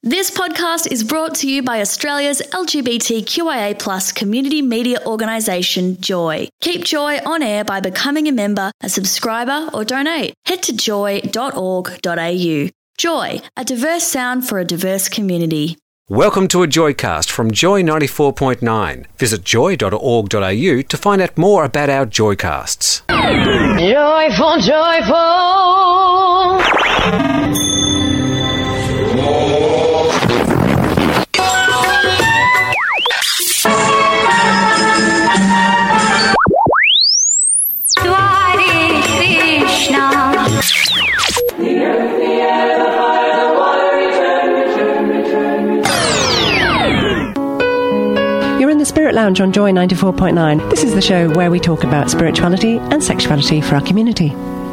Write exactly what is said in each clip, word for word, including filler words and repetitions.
This podcast is brought to you by Australia's L G B T Q I A plus community media organisation, Joy. Keep Joy on air by becoming a member, a subscriber or donate. Head to joy dot org dot a u. Joy, a diverse sound for a diverse community. Welcome to a Joycast from Joy ninety-four point nine. Visit joy dot org dot a u to find out more about our Joycasts. Joyful, joyful. You're in the Spirit Lounge on Joy ninety-four point nine. This is the show where we talk about spirituality and sexuality for our community.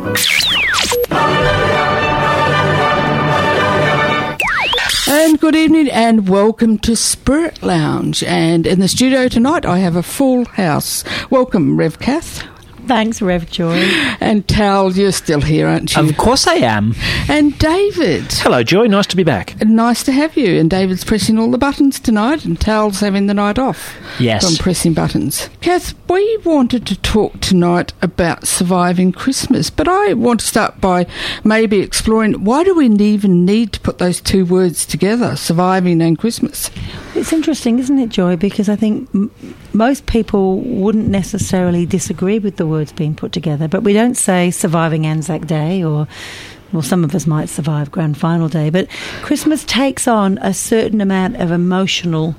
And good evening and welcome to Spirit Lounge. And in the studio tonight I have a full house. Welcome, Rev Kath. Thanks, Rev Joy. And Tal, you're still here, aren't you? Of course I am. And David. Hello, Joy. Nice to be back. Nice to have you. And David's pressing all the buttons tonight, and Tal's having the night off. Yes. From pressing buttons. Kath, we wanted to talk tonight about surviving Christmas, but I want to start by maybe exploring why do we even need to put those two words together, surviving and Christmas? It's interesting, isn't it, Joy? Because I think m- most people wouldn't necessarily disagree with the words being put together, but we don't say surviving Anzac Day, or well, some of us might survive Grand Final Day, but Christmas takes on a certain amount of emotional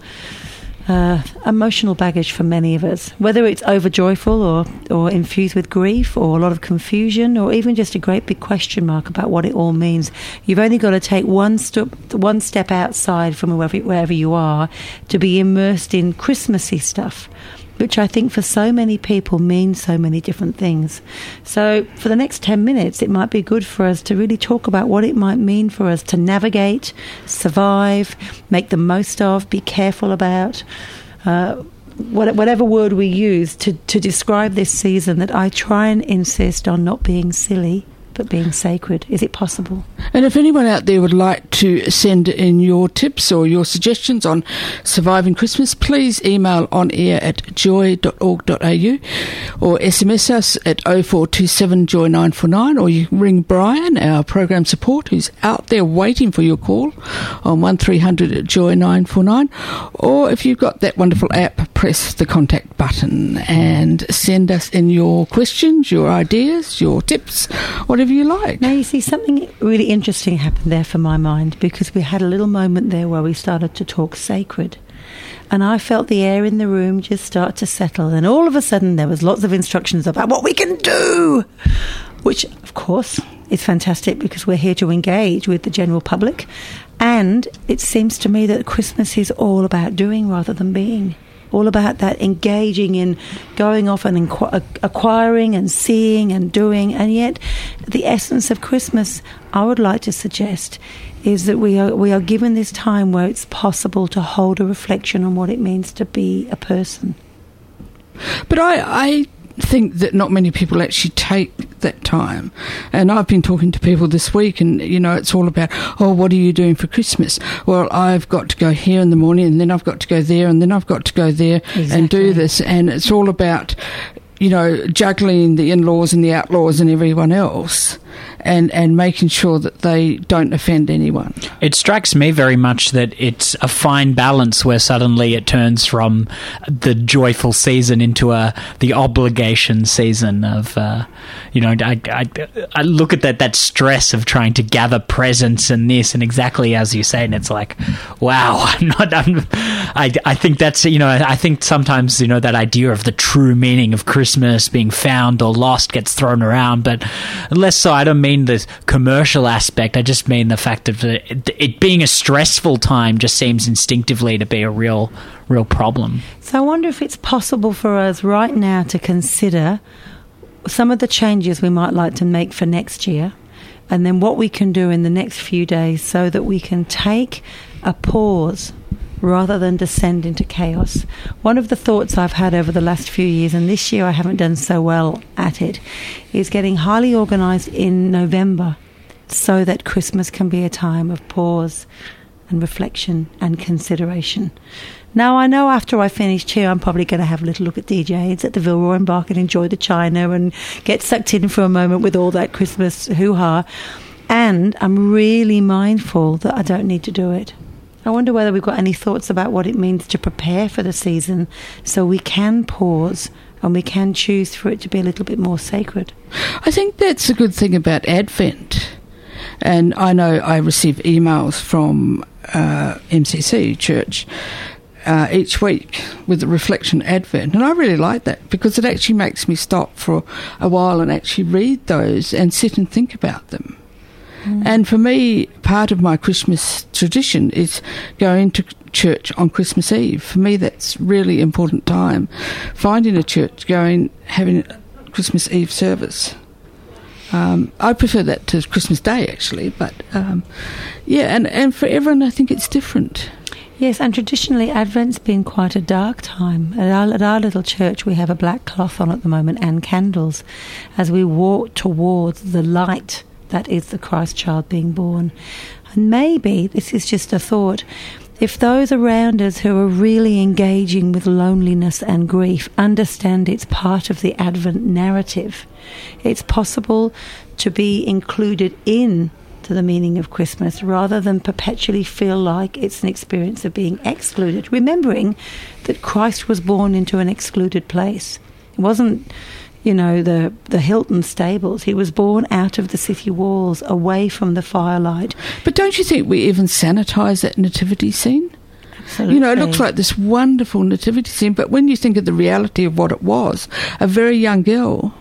uh, emotional baggage for many of us, whether it's overjoyful or, or infused with grief or a lot of confusion or even just a great big question mark about what it all means. You've only got to take one step, one step outside from wherever, wherever you are to be immersed in Christmassy stuff, which I think for so many people means so many different things. So for the next ten minutes, it might be good for us to really talk about what it might mean for us to navigate, survive, make the most of, be careful about, uh, whatever word we use to, to describe this season that I try and insist on not being silly, but being sacred. Is it possible? And if anyone out there would like to send in your tips or your suggestions on surviving Christmas, please email on air at joy dot org dot a u or S M S us at oh four two seven joy nine four nine, or you ring Brian, our program support, who's out there waiting for your call on one three hundred joy nine four nine, or if you've got that wonderful app, press the contact button and send us in your questions, your ideas, your tips, whatever you like. Now, you see, something really interesting happened there for my mind, because we had a little moment there where we started to talk sacred. And I felt the air in the room just start to settle. And all of a sudden, there was lots of instructions about what we can do, which, of course, is fantastic because we're here to engage with the general public. And it seems to me that Christmas is all about doing rather than being. All about that engaging in going off and inqu- acquiring and seeing and doing. And yet the essence of Christmas, I would like to suggest, is that we are we are given this time where it's possible to hold a reflection on what it means to be a person. But I... I think that not many people actually take that time, and I've been talking to people this week, and you know, it's all about, oh, what are you doing for Christmas? Well, I've got to go here in the morning, and then I've got to go there, and then I've got to go there. Exactly. And do this, and it's all about, you know, juggling the in-laws and the outlaws and everyone else, and and making sure that they don't offend anyone. It strikes me very much that it's a fine balance where suddenly it turns from the joyful season into a the obligation season of, uh, you know, I, I, I look at that that stress of trying to gather presents and this, and exactly as you say, and it's like, wow, I'm not, I'm, I, I think that's, you know, I think sometimes, you know, that idea of the true meaning of Christmas being found or lost gets thrown around, but less so. I don't mean the commercial aspect. I just mean the fact of it, it being a stressful time just seems instinctively to be a real, real problem. So I wonder if it's possible for us right now to consider some of the changes we might like to make for next year, and then what we can do in the next few days so that we can take a pause rather than descend into chaos. One of the thoughts I've had over the last few years, and this year I haven't done so well at it, is getting highly organised in November so that Christmas can be a time of pause and reflection and consideration. Now, I know after I finish here, I'm probably going to have a little look at D Js at the Vilroy and Bark and enjoy the china and get sucked in for a moment with all that Christmas hoo-ha. And I'm really mindful that I don't need to do it. I wonder whether we've got any thoughts about what it means to prepare for the season so we can pause and we can choose for it to be a little bit more sacred. I think that's a good thing about Advent. And I know I receive emails from uh, M C C Church uh, each week with the Reflection Advent, and I really like that because it actually makes me stop for a while and actually read those and sit and think about them. Mm. And for me, part of my Christmas tradition is going to church on Christmas Eve. For me, that's really important time. Finding a church, going, having a Christmas Eve service. Um, I prefer that to Christmas Day, actually, but um, yeah, and, and for everyone, I think it's different. Yes, and traditionally, Advent's been quite a dark time. At our, at our little church, we have a black cloth on at the moment and candles as we walk towards the light that is the Christ child being born. And maybe, this is just a thought, if those around us who are really engaging with loneliness and grief understand it's part of the Advent narrative, it's possible to be included in to the meaning of Christmas rather than perpetually feel like it's an experience of being excluded. Remembering that Christ was born into an excluded place. It wasn't, you know, the, the Hilton stables. He was born out of the city walls, away from the firelight. But don't you think we even sanitise that nativity scene? Absolutely. You know, it looks like this wonderful nativity scene, but when you think of the reality of what it was, a very young girl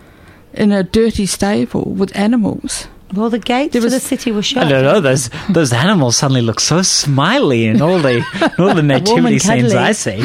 in a dirty stable with animals. Well, the gates was, to the city were shut. I don't know. Those those animals suddenly look so smiley in all the all the nativity scenes I see.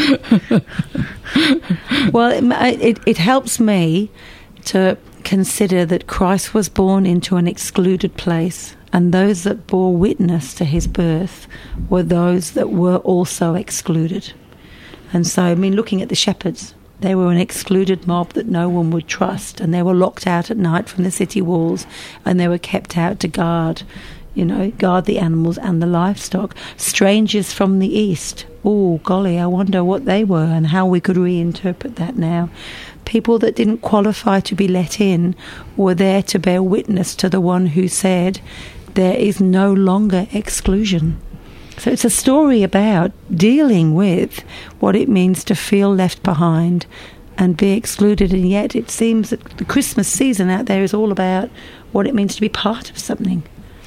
Well, it, it it helps me to consider that Christ was born into an excluded place, and those that bore witness to his birth were those that were also excluded. And so, I mean, looking at the shepherds, they were an excluded mob that no one would trust, and they were locked out at night from the city walls, and they were kept out to guard, you know, guard the animals and the livestock. Strangers from the east. Oh, golly, I wonder what they were and how we could reinterpret that now. People that didn't qualify to be let in were there to bear witness to the one who said, there is no longer exclusion. So it's a story about dealing with what it means to feel left behind and be excluded, and yet it seems that the Christmas season out there is all about what it means to be part of something.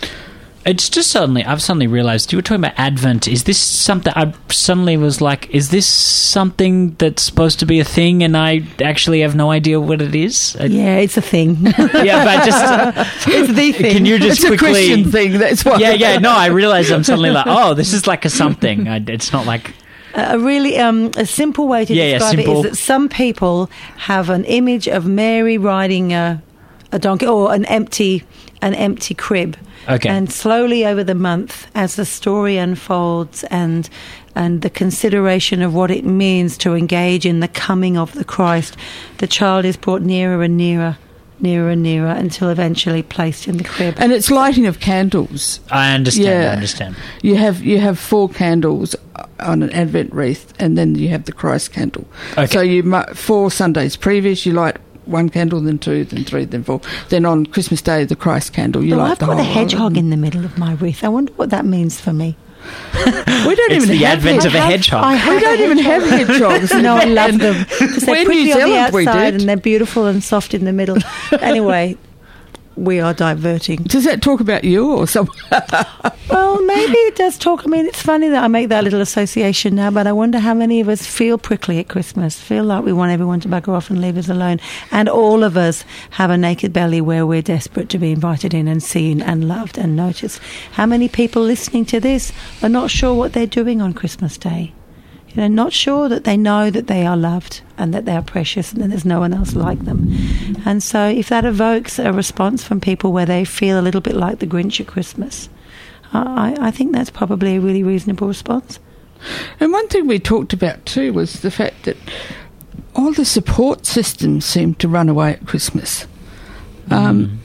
It's just suddenly, I've suddenly realised, you were talking about Advent. Is this something, I suddenly was like, is this something that's supposed to be a thing and I actually have no idea what it is? Yeah, it's a thing. Yeah, but just... it's the thing. Can you just it's quickly... a Christian thing, that's what... Yeah, yeah, no, I realise I'm suddenly like, oh, this is like a something. I, it's not like... A really um, a simple way to yeah, describe yeah, it is that some people have an image of Mary riding a, a donkey or an empty an empty crib. Okay. And slowly over the month, as the story unfolds and and the consideration of what it means to engage in the coming of the Christ, the child is brought nearer and nearer, nearer and nearer until eventually placed in the crib. And it's lighting of candles. I understand, Yeah. I understand. You have you have four candles on an Advent wreath, and then you have the Christ candle. Okay. So you mu- four Sundays previous, you light one candle, then two, then three, then four. Then on Christmas Day, the Christ candle, you Oh, light I've the got whole a hedgehog lot. in the middle of my wreath. I wonder what that means for me. We don't It's even the have advent of a I have- hedgehog. I have We don't even have hedgehogs. No, I love them because Well, they're in pretty New on the Zealand we outside did. and they're beautiful and soft in the middle. Anyway, we are diverting. Does that talk about you or something? Well, maybe it does talk. I mean, it's funny that I make that little association now, but I wonder how many of us feel prickly at Christmas, feel like we want everyone to bugger off and leave us alone. And all of us have a naked belly where we're desperate to be invited in and seen and loved and noticed. How many people listening to this are not sure what they're doing on Christmas Day? You know, not sure that they know that they are loved and that they are precious and that there's no one else like them. And so if that evokes a response from people where they feel a little bit like the Grinch at Christmas, I, I think that's probably a really reasonable response. And one thing we talked about too was the fact that all the support systems seem to run away at Christmas. Um,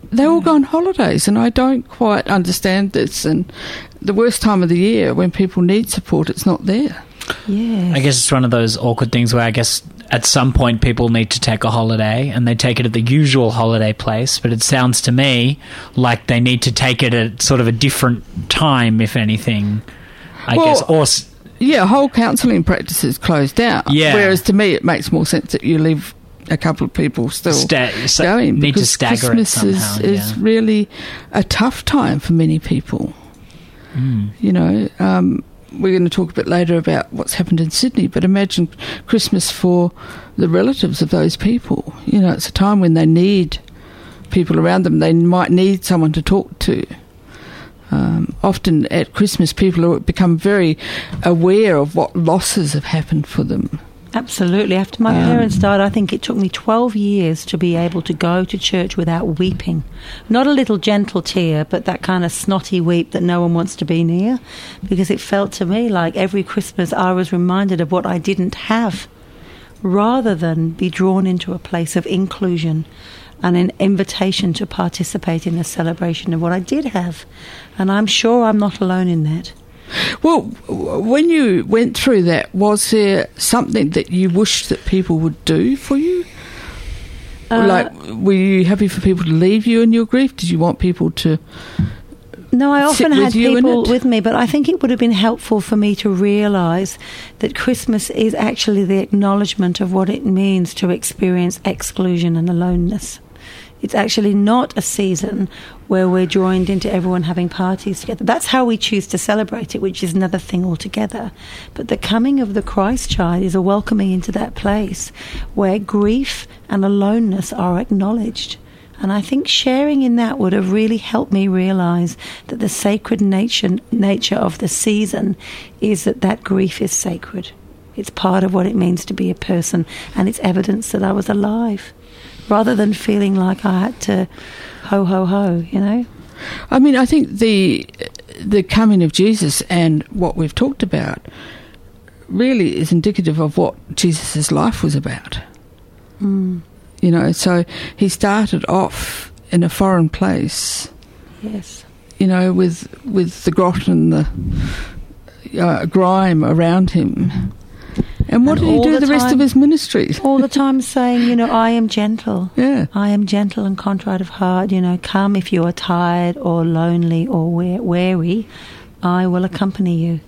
they all go on holidays, and I don't quite understand this. And the worst time of the year when people need support, it's not there. Yeah. I guess it's one of those awkward things where I guess at some point people need to take a holiday and they take it at the usual holiday place, but it sounds to me like they need to take it at sort of a different time, if anything, I well, guess. Or s- yeah, whole counselling practices closed down. Yeah. Whereas to me it makes more sense that you leave a couple of people still sta- so going, need to because stagger Christmas it somehow, is, is yeah. really a tough time for many people. Mm. You know, um, we're going to talk a bit later about what's happened in Sydney, but imagine Christmas for the relatives of those people. You know, it's a time when they need people around them. They might need someone to talk to. Um, often at Christmas, people have become very aware of what losses have happened for them. Absolutely. After my Um, parents died, I think it took me twelve years to be able to go to church without weeping. Not a little gentle tear, but that kind of snotty weep that no one wants to be near, because it felt to me like every Christmas I was reminded of what I didn't have, rather than be drawn into a place of inclusion and an invitation to participate in the celebration of what I did have. And I'm sure I'm not alone in that. Well, w- when you went through that, was there something that you wished that people would do for you? Uh, like, were you happy for people to leave you in your grief? Did you want people to... No, I sit often with had you in people it? with me, but I think it would have been helpful for me to realise that Christmas is actually the acknowledgement of what it means to experience exclusion and aloneness. It's actually not a season where we're joined into everyone having parties together. That's how we choose to celebrate it, which is another thing altogether. But the coming of the Christ child is a welcoming into that place where grief and aloneness are acknowledged. And I think sharing in that would have really helped me realise that the sacred nature, nature of the season is that that grief is sacred. It's part of what it means to be a person, and it's evidence that I was alive, rather than feeling like I had to ho, ho, ho, you know? I mean, I think the the coming of Jesus and what we've talked about really is indicative of what Jesus' life was about. Mm. You know, so he started off in a foreign place, Yes. you know, with with the grot and the uh, grime around him. And what And did he all do the the, rest time- of his ministry? All the time saying, you know, I am gentle. Yeah. I am gentle and contrite of heart. You know, come if you are tired or lonely or we- weary, I will accompany you.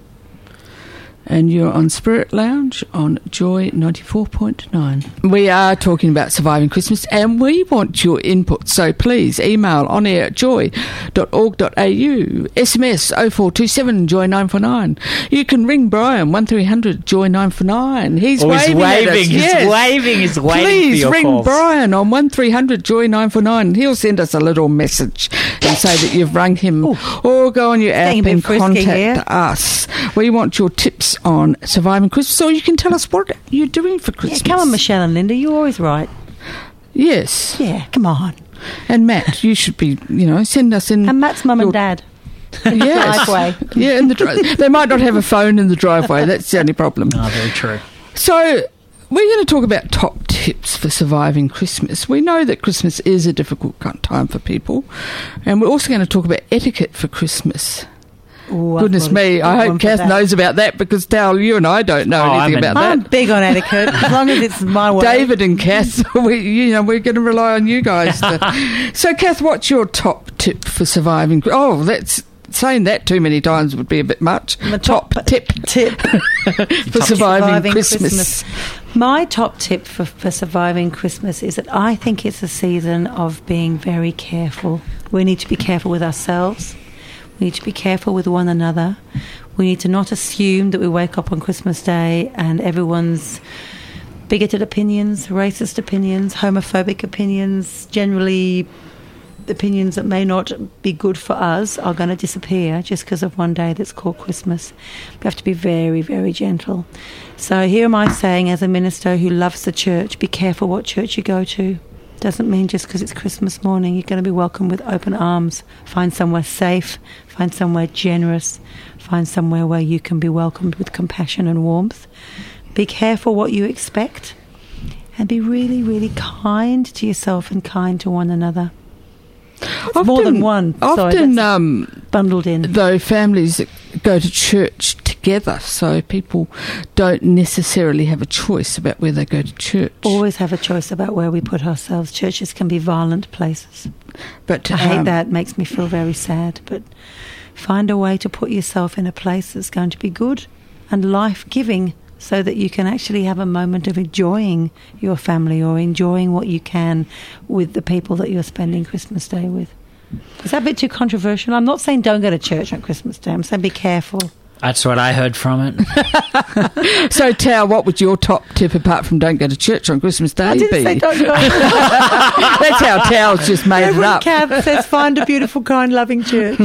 And you're on Spirit Lounge on Joy ninety-four point nine. We are talking about surviving Christmas, and we want your input, so please email on air at joy dot org dot a u, S M S oh four two seven joy nine four nine. You can ring Brian one three hundred joy nine four nine. He's Oh, waving, he's at us. waving, he's Yes. waving, he's waiting Please for your ring calls. Brian on one three hundred joy nine four nine. He'll send us a little message and say that you've rung him. Ooh. Or go on your app Getting a bit and frisky contact here. us. We want your tips on surviving Christmas, or you can tell us what you're doing for Yeah, Christmas. come on, Michelle and Linda, you're always right. Yes. Yeah, come on. And Matt, you should be, you know, send us in. And Matt's mum your- and dad. Yes. Driveway. Yeah, in the dri- they might not have a phone in the driveway. That's the only problem. Oh, very true. So we're going to talk about top tips for surviving Christmas. We know that Christmas is a difficult time for people, and we're also going to talk about etiquette for Christmas. Ooh, I've Goodness got a me, good I one hope for Kath that. knows about that, because Dale, you and I don't know Oh, anything I'm in- about I'm that. big on etiquette, as long as it's my way. David and Kath, we, you know, we're going to rely on you guys. To... So, Kath, what's your top tip for surviving? Oh, that's saying that too many times would be a bit much. My top, top tip tip for surviving, Christmas. My top tip for, for surviving Christmas is that I think it's a season of being very careful. We need to be careful with ourselves. We need to be careful with one another. We need to not assume that we wake up on Christmas Day and everyone's bigoted opinions, racist opinions, homophobic opinions, generally opinions that may not be good for us are going to disappear just because of one day that's called Christmas. We have to be very, very gentle. So here am I saying, as a minister who loves the church, be careful what church you go to. Doesn't mean just because it's Christmas morning you're going to be welcomed with open arms. Find somewhere safe, find somewhere generous, find somewhere where you can be welcomed with compassion and warmth. Be careful what you expect, and be really, really kind to yourself and kind to one another. It's more than one. Sorry, Often, that's um, bundled in. though, families go to church together, so people don't necessarily have a choice about where they go to church. Always have a choice about where we put ourselves. Churches can be violent places. But I hate um, that. It makes me feel very sad. But find a way to put yourself in a place that's going to be good and life-giving, so that you can actually have a moment of enjoying your family or enjoying what you can with the people that you're spending Christmas Day with. Is that a bit too controversial? I'm not saying don't go to church on Christmas Day. I'm saying be careful. That's what I heard from it. So, Tao, what would your top tip, apart from don't go to church on Christmas Day, I didn't be? say don't go. That's how Tao's just made Every it up. cab says find a beautiful, kind, loving church.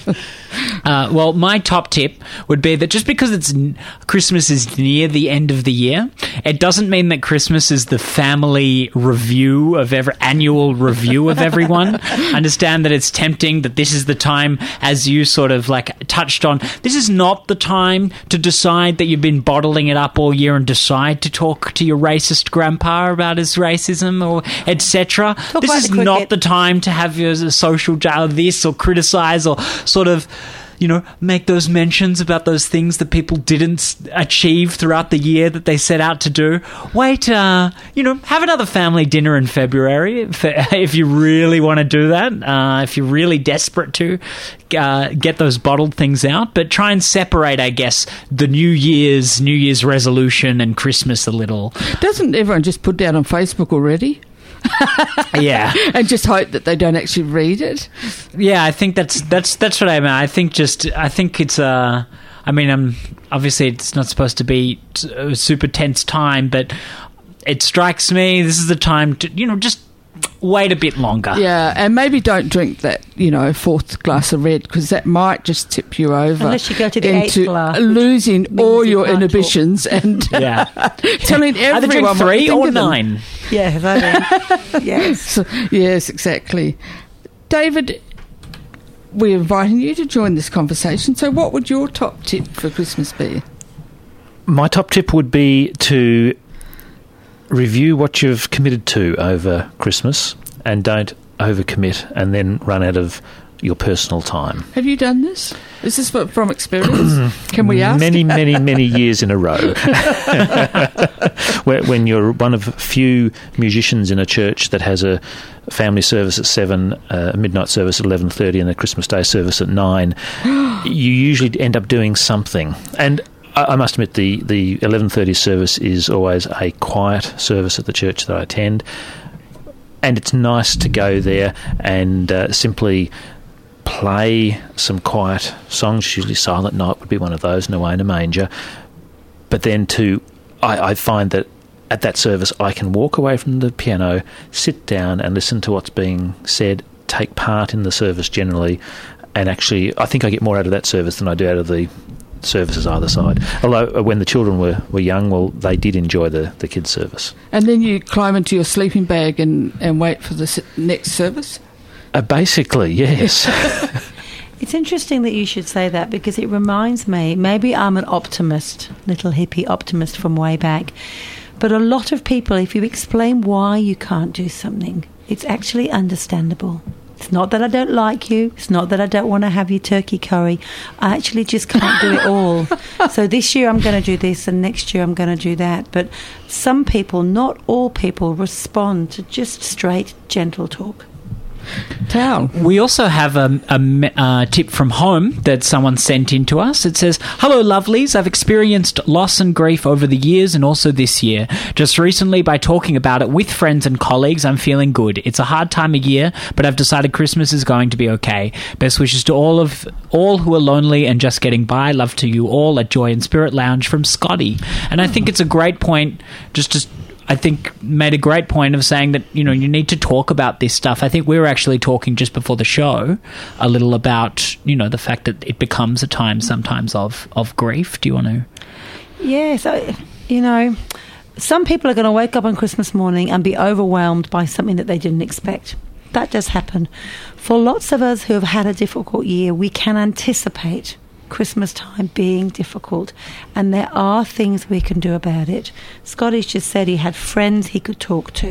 Uh, well, my top tip would be that just because it's n- Christmas is near the end of the year, it doesn't mean that Christmas is the family review of every annual review of everyone. Understand that it's tempting, that this is the time, as you sort of like touched on, this is not the time to decide that you've been bottling it up all year and decide to talk to your racist grandpa about his racism or et cetera. This about is the not cricket. the time to have your social jail this or criticize or sort of, you know, make those mentions about those things that people didn't s- achieve throughout the year that they set out to do. Wait, uh, you know, have another family dinner in February if, if you really want to do that, uh, if you're really desperate to uh, get those bottled things out. But try and separate, I guess, the New Year's, New Year's resolution and Christmas a little. Doesn't everyone just put down on Facebook already? Yeah. And just hope that they don't actually read it? Yeah, I think that's that's that's what I meant. I think just I think it's uh I mean, um obviously it's not supposed to be t- a super tense time, but it strikes me this is the time to, you know, just wait a bit longer. Yeah, and maybe don't drink that, you know, fourth glass of red, because that might just tip you over. Unless you go to the eighth into glass, which losing means all you your can't inhibitions and Yeah. telling Either drink everyone what you three think or of them. nine. Yes, I mean, yes. So, yes, exactly. David, we're inviting you to join this conversation. So what would your top tip for Christmas be? My top tip would be to review what you've committed to over Christmas and don't overcommit and then run out of your personal time. Have you done this? Is this fro- from experience? Can we ask? Many, many, many years in a row. Where, when you're one of few musicians in a church that has a family service at seven, a midnight service at eleven thirty, and a Christmas Day service at nine, you usually end up doing something. And I, I must admit, the the eleven thirty service is always a quiet service at the church that I attend, and it's nice to go there and uh, simply play some quiet songs. Usually Silent Night would be one of those, No Way in a Manger. But then to, I, I find that at that service I can walk away from the piano, sit down and listen to what's being said, take part in the service generally, and actually I think I get more out of that service than I do out of the services either side. Although uh, when the children were, were young, well, they did enjoy the, the kids' service. And then you climb into your sleeping bag and, and wait for the s- next service? Uh, basically, yes. It's interesting that you should say that, because it reminds me, maybe I'm an optimist, little hippie optimist from way back, but a lot of people, if you explain why you can't do something, it's actually understandable. It's not that I don't like you. It's not that I don't want to have your turkey curry. I actually just can't do it all. So this year I'm going to do this and next year I'm going to do that. But some people, not all people, respond to just straight, gentle talk. Tao. We also have a, a me- uh, tip from home that someone sent in to us. It says, "Hello, lovelies. I've experienced loss and grief over the years and also this year. Just recently, by talking about it with friends and colleagues, I'm feeling good. It's a hard time of year, but I've decided Christmas is going to be okay. Best wishes to all of all who are lonely and just getting by. Love to you all at Joy and Spirit Lounge from Scotty." And I think it's a great point, just to I think made a great point of saying that, you know, you need to talk about this stuff. I think we were actually talking just before the show a little about, you know, the fact that it becomes a time sometimes of, of grief. Do you want to? Yeah, so, you know, some people are going to wake up on Christmas morning and be overwhelmed by something that they didn't expect. That does happen. For lots of us who have had a difficult year, we can anticipate Christmas time being difficult, and there are things we can do about it. Scotty's just said he had friends he could talk to.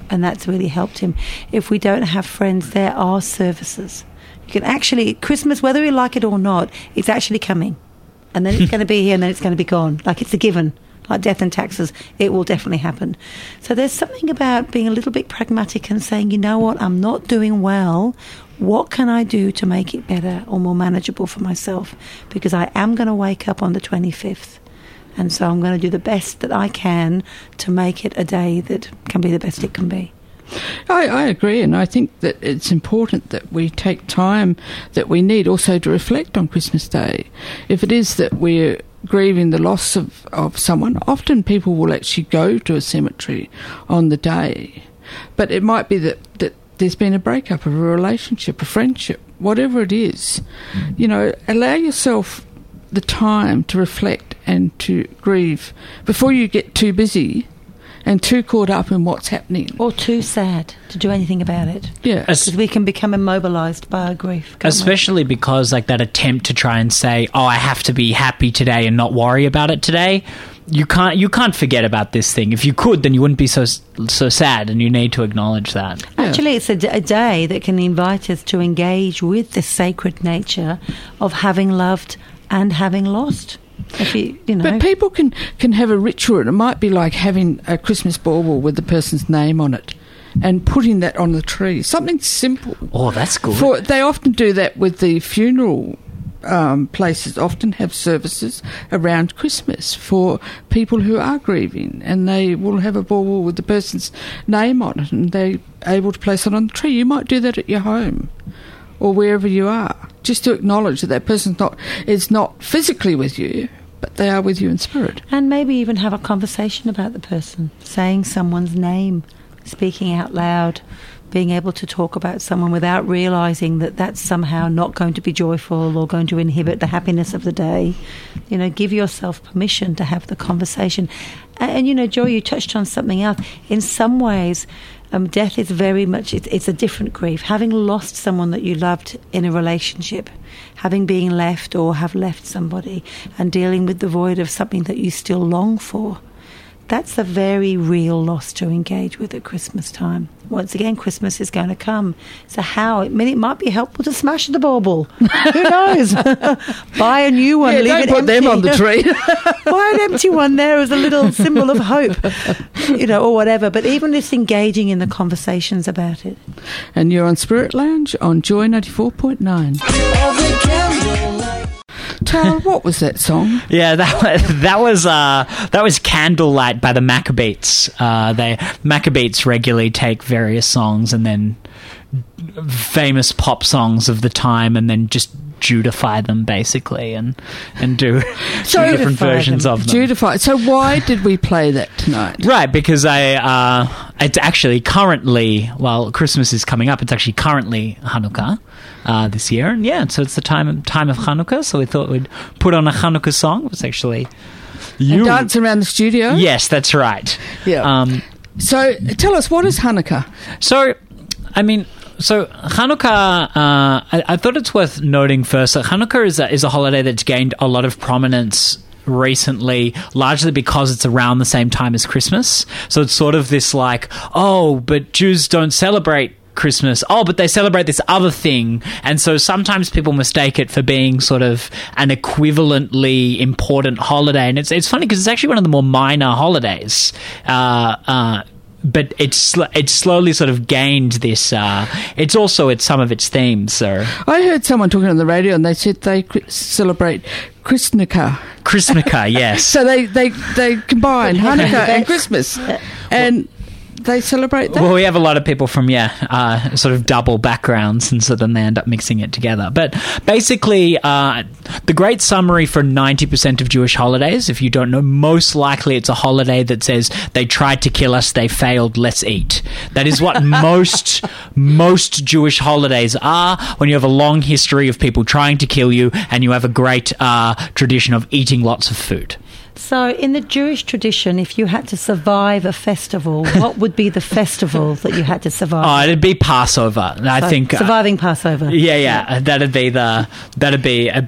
and that's really helped him. If we don't have friends, there are services. You can actually, Christmas, whether we like it or not, it's actually coming. And then it's going to be here and then it's going to be gone. Like it's a given. Like death and taxes, it will definitely happen. So there's something about being a little bit pragmatic and saying, you know what, I'm not doing well. What can I do to make it better or more manageable for myself? Because I am going to wake up on the twenty-fifth. And so I'm going to do the best that I can to make it a day that can be the best it can be. I, I agree, and I think that it's important that we take time that we need also to reflect on Christmas Day. If it is that we're grieving the loss of, of someone, often people will actually go to a cemetery on the day. But it might be that, that there's been a breakup of a relationship, a friendship, whatever it is. You know, allow yourself the time to reflect and to grieve before you get too busy and too caught up in what's happening. Or too sad to do anything about it. Yeah. Because we can become immobilised by our grief. Especially we? because like that attempt to try and say, oh, I have to be happy today and not worry about it today. You can't you can't forget about this thing. If you could, then you wouldn't be so so sad, and you need to acknowledge that. Actually, yeah. It's a, d- a day that can invite us to engage with the sacred nature of having loved and having lost. If you, you know. But people can, can have a ritual, and it might be like having a Christmas bauble with the person's name on it and putting that on the tree. Something simple. Oh, that's good. For, they often do that with the funeral um, places, often have services around Christmas for people who are grieving, and they will have a bauble with the person's name on it, and they're able to place it on the tree. You might do that at your home or wherever you are, just to acknowledge that that person's not is not physically with you, but they are with you in spirit. And maybe even have a conversation about the person, saying someone's name, speaking out loud, being able to talk about someone without realising that that's somehow not going to be joyful or going to inhibit the happiness of the day. You know, give yourself permission to have the conversation. And, and you know, Joy, you touched on something else. In some ways, Um, death is very much, it's, it's a different grief. Having lost someone that you loved in a relationship, having been left or have left somebody, and dealing with the void of something that you still long for, that's a very real loss to engage with at Christmas time. Once again, Christmas is going to come. So how? I mean, it might be helpful to smash the bauble. Who knows? Buy a new one. Yeah, leave don't it put empty. them on the tree. Buy an empty one there as a little symbol of hope, you know, or whatever. But even just engaging in the conversations about it. And you're on Spirit Lounge on Joy ninety-four point nine. Tara, what was that song? Yeah, that was, that was uh, that was Candlelight by the Maccabeats. Uh, they Maccabeats regularly take various songs and then famous pop songs of the time, and then just Judify them basically, and and do so two different versions them. of them. Judify. So why did we play that tonight? Right, because I uh, it's actually currently, well, Christmas is coming up. It's actually currently Hanukkah uh, this year, and yeah, so it's the time time of Hanukkah. So we thought we'd put on a Hanukkah song. It was actually you and dance around the studio. Yes, that's right. Yeah. Um, so tell us, what is Hanukkah? So, I mean. So Hanukkah, uh, I, I thought it's worth noting first that Hanukkah is a, is a holiday that's gained a lot of prominence recently, largely because it's around the same time as Christmas. So it's sort of this like, oh, but Jews don't celebrate Christmas. Oh, but they celebrate this other thing. And so sometimes people mistake it for being sort of an equivalently important holiday. And it's it's funny because it's actually one of the more minor holidays. Uh, uh, But it's it's slowly sort of gained this. Uh, it's also it's some of its themes. So I heard someone talking on the radio, and they said they celebrate Christnika. Christnika, yes. So they they they combine Hanukkah and Christmas, and they celebrate that. Well, we have a lot of people from yeah, uh, sort of double backgrounds, and so then they end up mixing it together. But basically, uh, the great summary for ninety percent of Jewish holidays, if you don't know, most likely it's a holiday that says they tried to kill us, they failed, let's eat. That is what most most Jewish holidays are. When you have a long history of people trying to kill you, and you have a great uh, tradition of eating lots of food. So in the Jewish tradition, if you had to survive a festival, what would be the festival that you had to survive? Oh, it'd be Passover. I so think surviving uh, Passover. Yeah, yeah, yeah, that'd be the that'd be. A,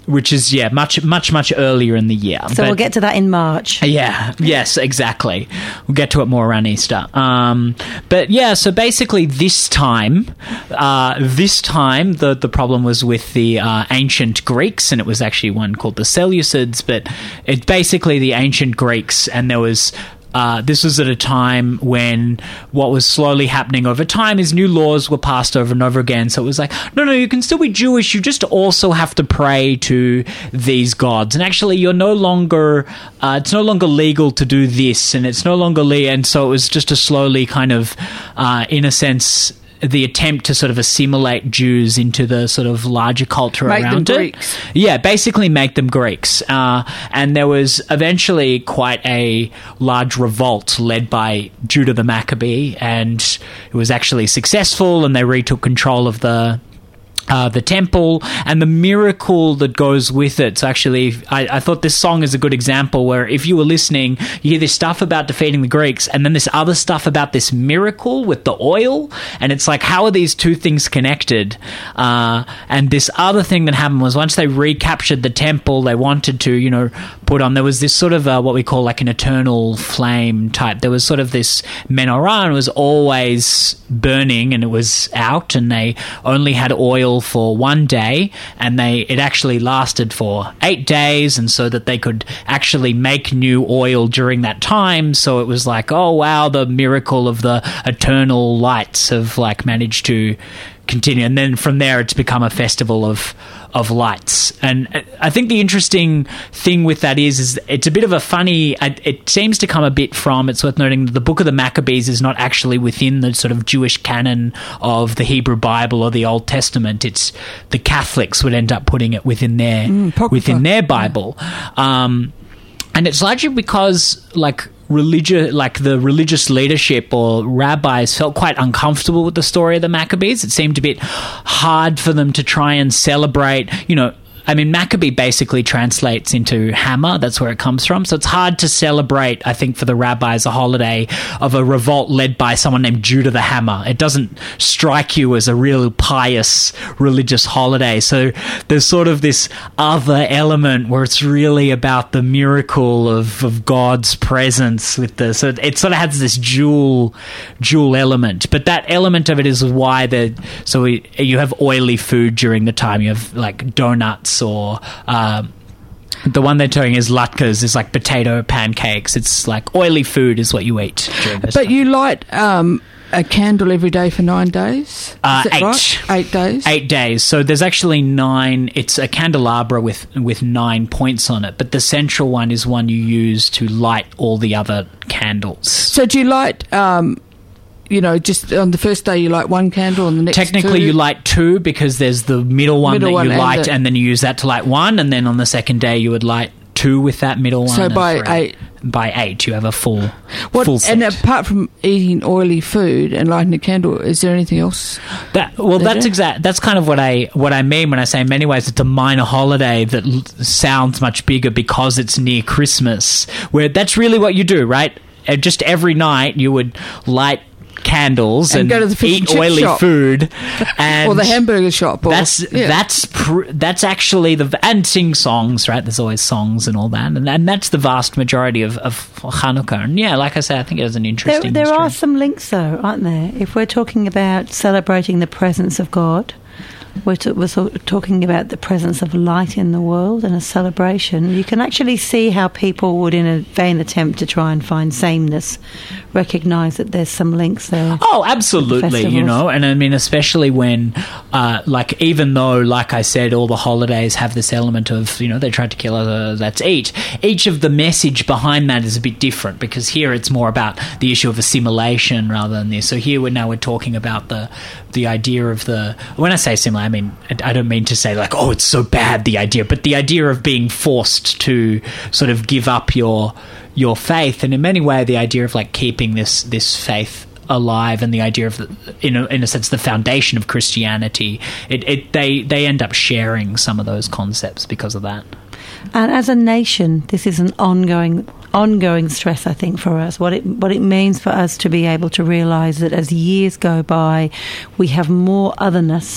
which is yeah much much much earlier in the year. So But- we'll get to that in March. Yeah, yes, exactly. We'll get to it more around Easter. Um, but yeah, so basically this time, uh, this time the, the problem was with the uh, ancient Greeks, and it was actually one called the Seleucids, but it's basically the ancient Greeks, and there was... Uh, this was at a time when what was slowly happening over time is new laws were passed over and over again. So it was like, no, no, you can still be Jewish. You just also have to pray to these gods. And actually, you're no longer, uh, it's no longer legal to do this, and it's no longer legal. And so it was just a slowly kind of, uh, in a sense, the attempt to sort of assimilate Jews into the sort of larger culture Make them around it. Greeks. Yeah, basically make them Greeks. Uh, and there was eventually quite a large revolt led by Judah the Maccabee, and it was actually successful, and they retook control of the Uh, the temple and the miracle that goes with it. So actually, I, I thought this song is a good example where if you were listening, you hear this stuff about defeating the Greeks and then this other stuff about this miracle with the oil, and it's like, how are these two things connected? Uh, and this other thing that happened was once they recaptured the temple, they wanted to, you know, put on, there was this sort of uh, what we call like an eternal flame type. There was sort of this menorah, and it was always burning, and it was out, and they only had oil for one day, and they it actually lasted for eight days, and so that they could actually make new oil during that time. So it was like, oh wow, the miracle of the eternal lights have like managed to continue, and then from there it's become a festival of of lights. And I think the interesting thing with that is is it's a bit of a funny, it seems to come a bit from, it's worth noting that the Book of the Maccabees is not actually within the sort of Jewish canon of the Hebrew Bible or the Old Testament. It's the Catholics would end up putting it within their Mm, within their Bible. Um, and it's largely because like religious, like the religious leadership or rabbis felt quite uncomfortable with the story of the Maccabees. It seemed a bit hard for them to try and celebrate, you know, I mean, Maccabee basically translates into hammer. That's where it comes from. So it's hard to celebrate, I think, for the rabbis, a holiday of a revolt led by someone named Judah the Hammer. It doesn't strike you as a real pious religious holiday. So there's sort of this other element where it's really about the miracle of, of God's presence with the, so it sort of has this dual, dual element. But that element of it is why the, so we, you have oily food during the time. You have like donuts, or um, the one they're doing is latkes, is like potato pancakes. It's like oily food is what you eat during this But time. you light um, a candle every day for nine days? Uh, Is that eight. right? Eight days? Eight days. So there's actually nine. It's a candelabra with with nine points on it, but the central one is one you use to light all the other candles. So do you light... Um, you know, just on the first day you light one candle, and the next Technically, two? you light two because there's the middle one Middle that one you and light, the- and then you use that to light one, and then on the second day you would light two with that middle one. So and by three. eight- by eight, you have a full What, full set. and apart from eating oily food and lighting a candle, is there anything else? That, well, Is that's it? exact. That's kind of what I what I mean when I say in many ways it's a minor holiday that l- sounds much bigger because it's near Christmas. Where that's really what you do, right? Uh, Just every night you would light candles And and, go to the fish and eat chip oily shop. food, and Or the hamburger shop? Or, that's yeah. that's pr- that's actually the and sing songs, right? There's always songs and all that, and, and that's the vast majority of, of Hanukkah. And yeah, like I said, I think it was an There, interesting. there are history. some links, though, aren't there? If we're talking about celebrating the presence of God, we're, t- we're sort of talking about the presence of light in the world and a celebration. You can actually see how people would, in a vain attempt to try and find sameness, recognise that there's some links there. Oh, absolutely, you festivals. know, and I mean, especially when, uh, like, even though, like I said, all the holidays have this element of, you know, they tried to kill us, let's eat. Each of the message behind that is a bit different, because here it's more about the issue of assimilation rather than this. So here we're now we're talking about the the idea of the, when I say similar, I mean, I don't mean to say like, oh, it's so bad, the idea, but the idea of being forced to sort of give up your your faith, and in many ways the idea of like keeping this this faith alive, and the idea of the, in a, in a sense the foundation of Christianity, it, it they they end up sharing some of those concepts because of that. And as a nation, this is an ongoing ongoing stress, I think, for us. What it what it means for us to be able to realise that as years go by, we have more otherness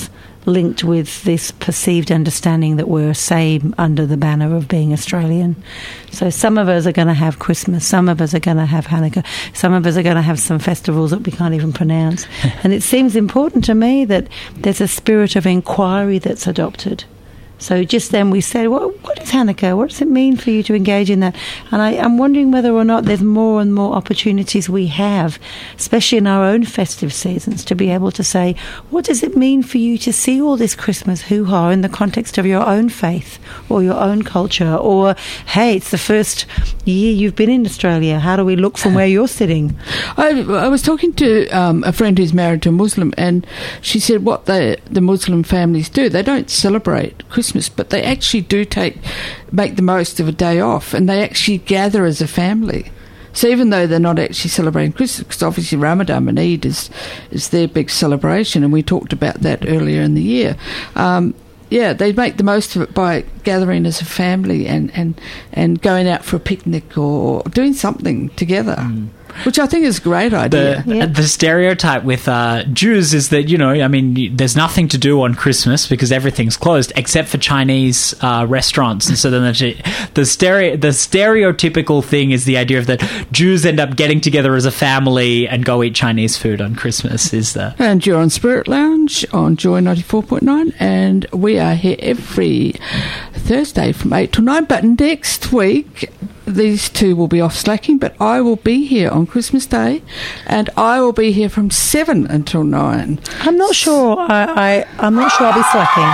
linked with this perceived understanding that we're same under the banner of being Australian. So some of us are going to have Christmas, some of us are going to have Hanukkah, some of us are going to have some festivals that we can't even pronounce. And it seems important to me that there's a spirit of inquiry that's adopted. So just then we said, well, what is Hanukkah? What does it mean for you to engage in that? And I, I'm wondering whether or not there's more and more opportunities we have, especially in our own festive seasons, to be able to say, what does it mean for you to see all this Christmas hoo-ha in the context of your own faith or your own culture? Or, hey, it's the first year you've been in Australia. How do we look from where you're sitting? I, I was talking to um, a friend who's married to a Muslim, and she said what the, the Muslim families do, they don't celebrate Christmas, but they actually do take make the most of a day off, and they actually gather as a family. So even though they're not actually celebrating Christmas, because obviously Ramadan and Eid is is their big celebration, and we talked about that earlier in the year. Um, yeah, they make the most of it by gathering as a family and, and, and going out for a picnic or doing something together. Mm. Which I think is a great idea. The, yeah. the stereotype with uh, Jews is that, you know, I mean, there's nothing to do on Christmas because everything's closed except for Chinese uh, restaurants. And so then the, the, stereo, the stereotypical thing is the idea of that Jews end up getting together as a family and go eat Chinese food on Christmas. Is the And you're on Spirit Lounge on Joy ninety-four point nine, and we are here every Thursday from eight to nine. But next week, these two will be off slacking, but I will be here on Christmas Day, and I will be here from seven until nine. I'm not sure. I, I I'm not sure I'll be slacking.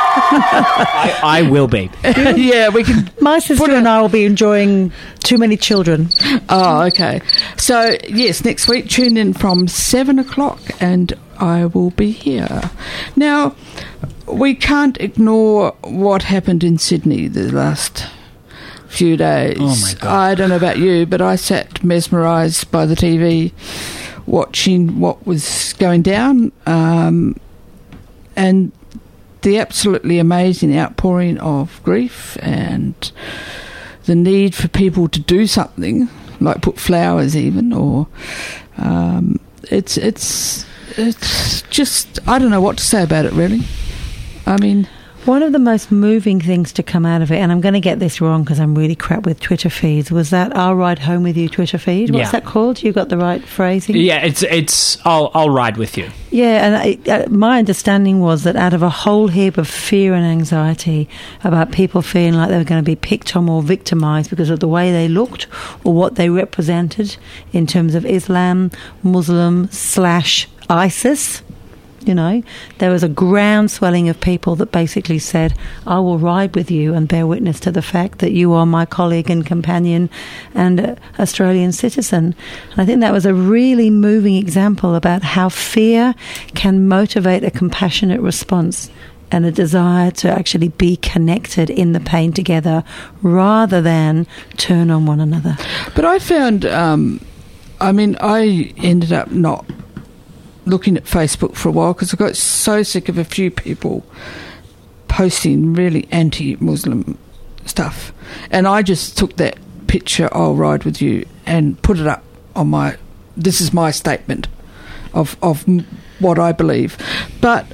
I, I will be. Yeah, we can. My sister and I will be enjoying Too Many Children. Oh, okay. So yes, next week tune in from seven o'clock, and I will be here. Now, we can't ignore what happened in Sydney the last few days. Oh my God. I don't know about you, but I sat mesmerised by the T V watching what was going down, um, and the absolutely amazing outpouring of grief and the need for people to do something, like put flowers even, or um, it's it's it's just, I don't know what to say about it, really. I mean, one of the most moving things to come out of it, and I'm going to get this wrong because I'm really crap with Twitter feeds, was that I'll Ride Home With You Twitter feed. What's Yeah. that called? You got the right phrasing? Yeah, it's it's. I'll I'll ride with you. Yeah, and I, uh, my understanding was that out of a whole heap of fear and anxiety about people feeling like they were going to be picked on or victimised because of the way they looked or what they represented in terms of Islam, Muslim slash ISIS, you know, there was a groundswelling of people that basically said, I will ride with you and bear witness to the fact that you are my colleague and companion and uh, Australian citizen. And I think that was a really moving example about how fear can motivate a compassionate response and a desire to actually be connected in the pain together rather than turn on one another. but I found, um, I mean, I ended up not looking at Facebook for a while because I got so sick of a few people posting really anti-Muslim stuff, and I just took that picture, I'll ride with you, and put it up on my, this is my statement of of what I believe. But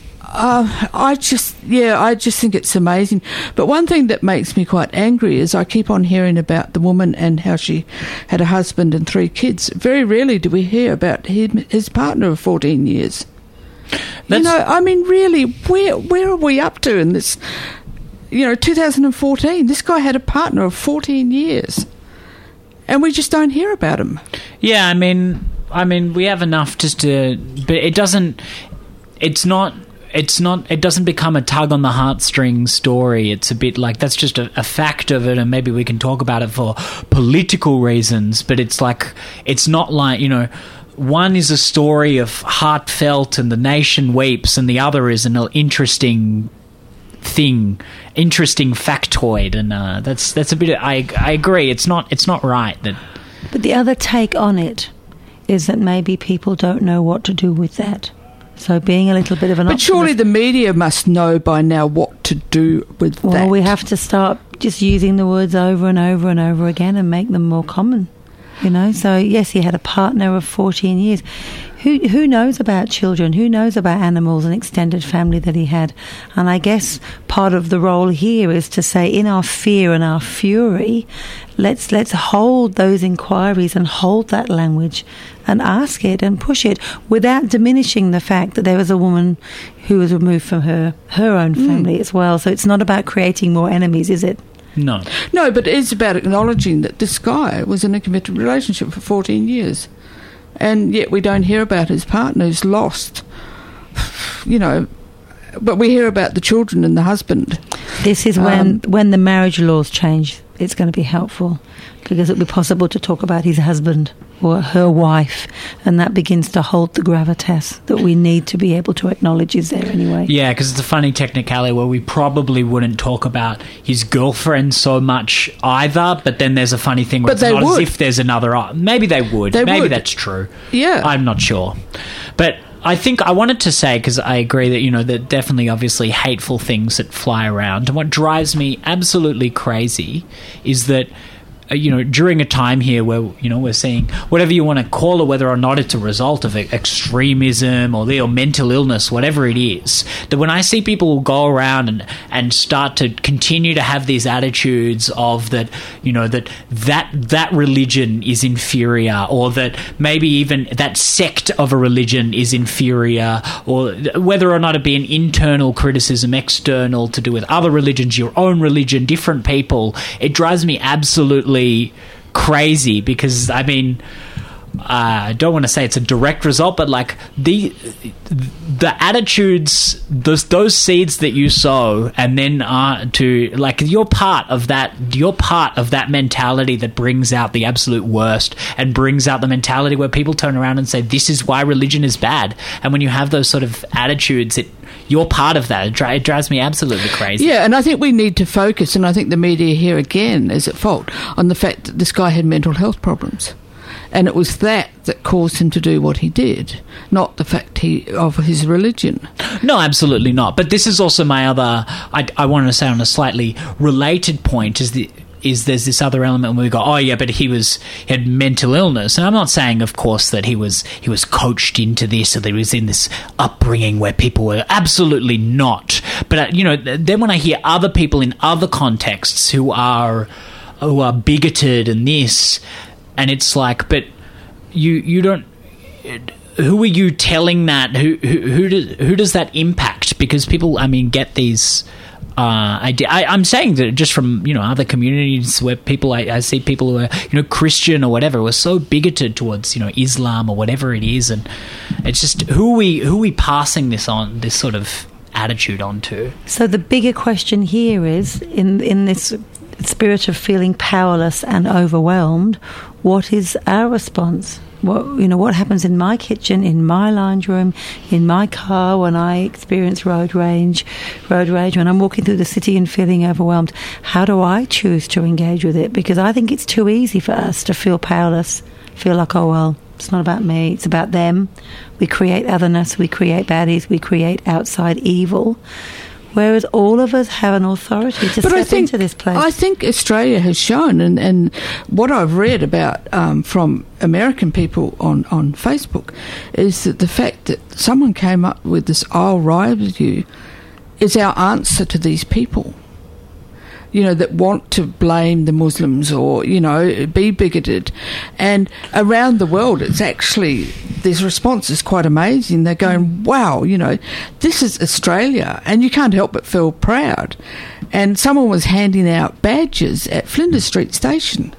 uh, I just yeah I just think it's amazing. But one thing that makes me quite angry is I keep on hearing about the woman and how she had a husband and three kids. Very rarely do we hear about him, his partner of fourteen years. That's, you know, I mean, really, where where are we up to in this? You know, two thousand fourteen, this guy had a partner of fourteen years, and we just don't hear about him. Yeah, I mean, I mean, we have enough just to, but it doesn't. It's not. It's not. It doesn't become a tug on the heartstrings story. It's a bit like that's just a, a fact of it, and maybe we can talk about it for political reasons. But it's like it's not like, you know, one is a story of heartfelt and the nation weeps, and the other is an interesting thing, interesting factoid, and uh, that's that's a bit. I I agree. It's not. It's not right that. But the other take on it is that maybe people don't know what to do with that. So being a little bit of an But surely optimist- the media must know by now what to do with well, that. we have to start just using the words over and over and over again and make them more common. You know, so yes, he had a partner of fourteen years. Who who knows about children? Who knows about animals and extended family that he had? And I guess part of the role here is to say, in our fear and our fury, let's let's hold those inquiries and hold that language and ask it and push it without diminishing the fact that there was a woman who was removed from her her own family mm. as well. So it's not about creating more enemies, is it? No. No, but it's about acknowledging that this guy was in a committed relationship for fourteen years. And yet we don't hear about his partner who's lost, you know, but we hear about the children and the husband. This is when, um, when the marriage laws change, it's going to be helpful, because it'll be possible to talk about his husband or her wife, and that begins to hold the gravitas that we need to be able to acknowledge is there anyway. Yeah, because it's a funny technicality where we probably wouldn't talk about his girlfriend so much either, but then there's a funny thing where but it's they not would. as if there's another... Maybe they would. They Maybe would. that's true. Yeah. I'm not sure. But I think I wanted to say, because I agree that, you know, there are definitely obviously hateful things that fly around. And what drives me absolutely crazy is that, uh, you know, during a time here where, you know, we're seeing whatever you want to call it, whether or not it's a result of extremism or, or mental illness, whatever it is, that when I see people go around and, and start to continue to have these attitudes of that, you know, that, that that religion is inferior, or that maybe even that sect of a religion is inferior, or whether or not it be an internal criticism, external to do with other religions, your own religion, different people, it drives me absolutely crazy, because I mean, uh, I don't want to say it's a direct result, but like the the attitudes, those those seeds that you sow, and then uh, to like you're part of that, you're part of that mentality that brings out the absolute worst, and brings out the mentality where people turn around and say this is why religion is bad. And when you have those sort of attitudes, it you're part of that. It, dri- it drives me absolutely crazy. Yeah, and I think we need to focus, and I think the media here again is at fault, on the fact that this guy had mental health problems. And it was that that caused him to do what he did, not the fact he of his religion. No, absolutely not. But this is also my other, I, I want to say on a slightly related point, is the is there's this other element where we go, oh yeah, but he was he had mental illness. And I'm not saying, of course, that he was he was coached into this, or that he was in this upbringing where people were absolutely not. But uh, you know, then when I hear other people in other contexts who are who are bigoted and this, and it's like, but you you don't. Who are you telling that? Who who who does who does that impact? Because people, I mean, get these. Uh, I, I, I'm saying that just from, you know, other communities where people, I, I see people who are, you know, Christian or whatever, who are so bigoted towards, you know, Islam or whatever it is, and it's just who are we who are we passing this on, this sort of attitude onto? So the bigger question here is, in in this spirit of feeling powerless and overwhelmed, what is our response? What, you know, what happens in my kitchen, in my lounge room, in my car when I experience road rage, road rage, when I'm walking through the city and feeling overwhelmed? How do I choose to engage with it? Because I think it's too easy for us to feel powerless, feel like, oh, well, it's not about me, it's about them. We create otherness, we create baddies, we create outside evil. Whereas all of us have an authority to but step I think, into this place. I think Australia has shown, and, and what I've read about um, from American people on, on Facebook, is that the fact that someone came up with this "I'll ride with you" is our answer to these people, you know, that want to blame the Muslims or, you know, be bigoted. And around the world, it's actually, this response is quite amazing. They're going, wow, you know, this is Australia, and you can't help but feel proud. And someone was handing out badges at Flinders Street Station.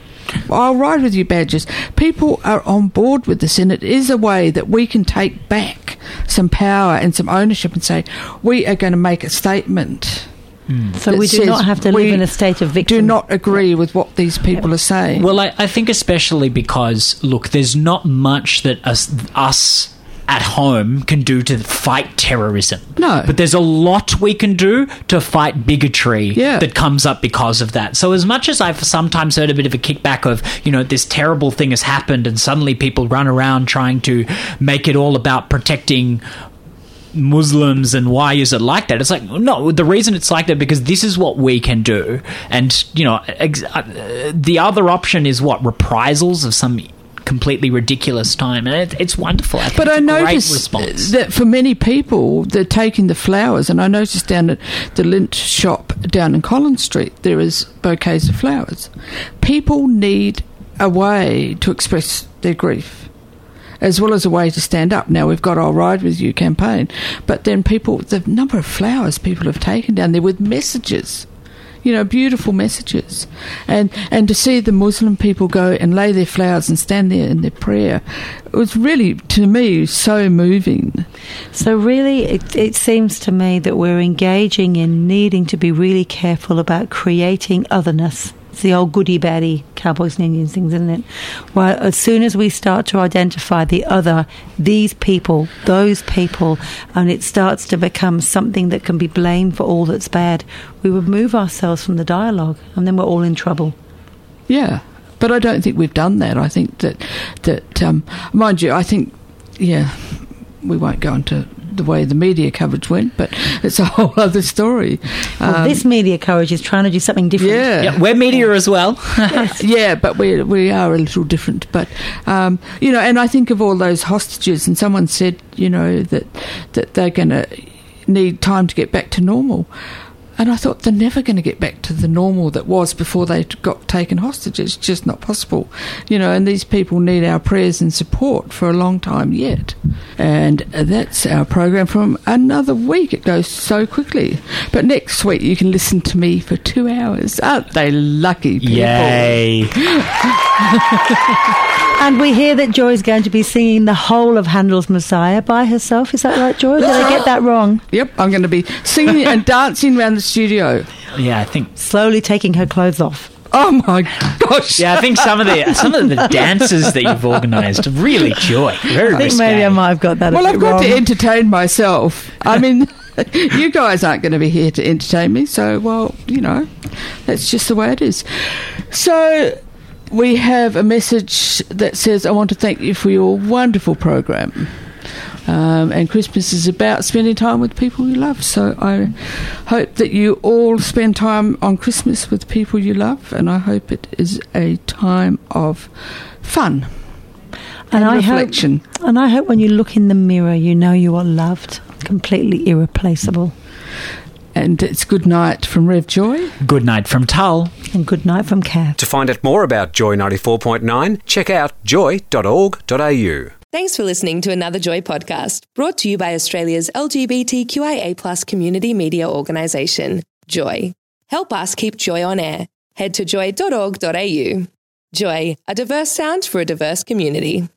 I'll ride with you badges. People are on board with this, and it is a way that we can take back some power and some ownership and say, we are going to make a statement. Mm. So we do not have to live in a state of victim. Do not agree with what these people are saying. Well, I, I think especially because, look, there's not much that us, us at home can do to fight terrorism. No. But there's a lot we can do to fight bigotry yeah. that comes up because of that. So as much as I've sometimes heard a bit of a kickback of, you know, this terrible thing has happened and suddenly people run around trying to make it all about protecting Muslims and why is it like that? It's like, no, the reason it's like that because this is what we can do. And, you know, ex- uh, the other option is what? Reprisals of some completely ridiculous time. And it, it's wonderful. I but I noticed that for many people, they're taking the flowers. And I noticed down at the lint shop down in Collins Street, there is bouquets of flowers. People need a way to express their grief, as well as a way to stand up. Now, we've got our Ride With You campaign, but then people, the number of flowers people have taken down there with messages, you know, beautiful messages. And and to see the Muslim people go and lay their flowers and stand there in their prayer, it was really, to me, so moving. So really, it, it seems to me that we're engaging in needing to be really careful about creating otherness. It's the old goody-baddie cowboys and Indians things, isn't it? Well, as soon as we start to identify the other, these people, those people, and it starts to become something that can be blamed for all that's bad, we remove ourselves from the dialogue, and then we're all in trouble. Yeah, but I don't think we've done that. I think that, that um, mind you, I think, yeah, we won't go into the way the media coverage went, but it's a whole other story. Well, um, this media coverage is trying to do something different. Yeah, yeah we're media as well. Yeah, but we we are a little different. But um, you know, and I think of all those hostages, and someone said, you know, that that they're going to need time to get back to normal. And I thought, they're never going to get back to the normal that was before they got taken hostage. It's just not possible. You know, and these people need our prayers and support for a long time yet. And that's our program from another week. It goes so quickly. But next week you can listen to me for two hours. Aren't they lucky people? Yay. And we hear that Joy's going to be singing the whole of Handel's Messiah by herself. Is that right, Joy? Did I get that wrong? Yep, I'm going to be singing and dancing around the studio. Yeah, I think... Slowly taking her clothes off. Oh, my gosh. Yeah, I think some of the some of the dances that you've organised are really Joy. Very I think risque. maybe I might have got that Well, a I've bit got wrong. to entertain myself. I mean... You guys aren't going to be here to entertain me, so, well, you know, that's just the way it is. So... we have a message that says, I want to thank you for your wonderful program. Um, and Christmas is about spending time with people you love. So I hope that you all spend time on Christmas with people you love. And I hope it is a time of fun and, and I reflection. Hope, and I hope when you look in the mirror, you know you are loved, completely irreplaceable. And it's good night from Rev Joy. Good night from Tull. And good night from Kath. To find out more about Joy ninety-four point nine, check out joy dot org dot a u. Thanks for listening to another Joy podcast, brought to you by Australia's L G B T Q I A plus community media organisation, Joy. Help us keep Joy on air. Head to joy dot org dot a u. Joy, a diverse sound for a diverse community.